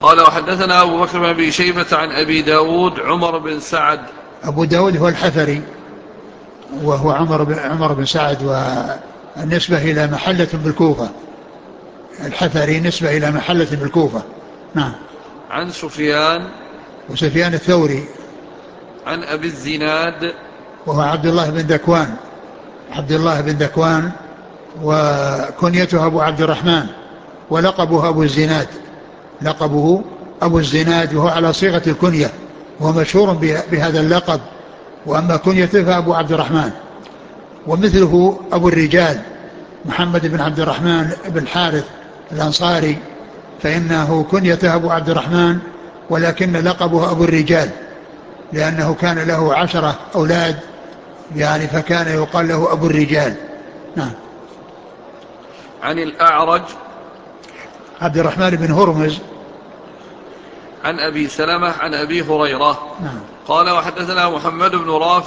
قال وحدثنا أبو بكر بن أبي شيبة عن أبي داود عمر بن سعد. أبو داود هو الحفري، وهو عمر بن سعد، والنسبة إلى محلة بالكوفة. الحفري نسبة إلى محلة بالكوفة. نعم. عن سفيان وسفيان الثوري عن أبي الزناد وهو عبد الله بن ذكوان، عبد الله بن ذكوان، وكنيته أبو عبد الرحمن، ولقبه أبو الزناد، لقبه أبو الزناد، وهو على صيغة الكنية، وهو مشهور بهذا اللقب. وأما كنيته فأبو عبد الرحمن. ومثله أبو الرجال محمد بن عبد الرحمن بن الحارث الأنصاري، فإنه كنيته أبو عبد الرحمن، ولكن لقبه أبو الرجال، لأنه كان له 10 أولاد، يعني فكان يقال له أبو الرجال. نعم. عن الأعرج عبد الرحمن بن هرمز. عن أبي سلمة عن أبي هريرة نعم. قال وحدثنا محمد بن رافع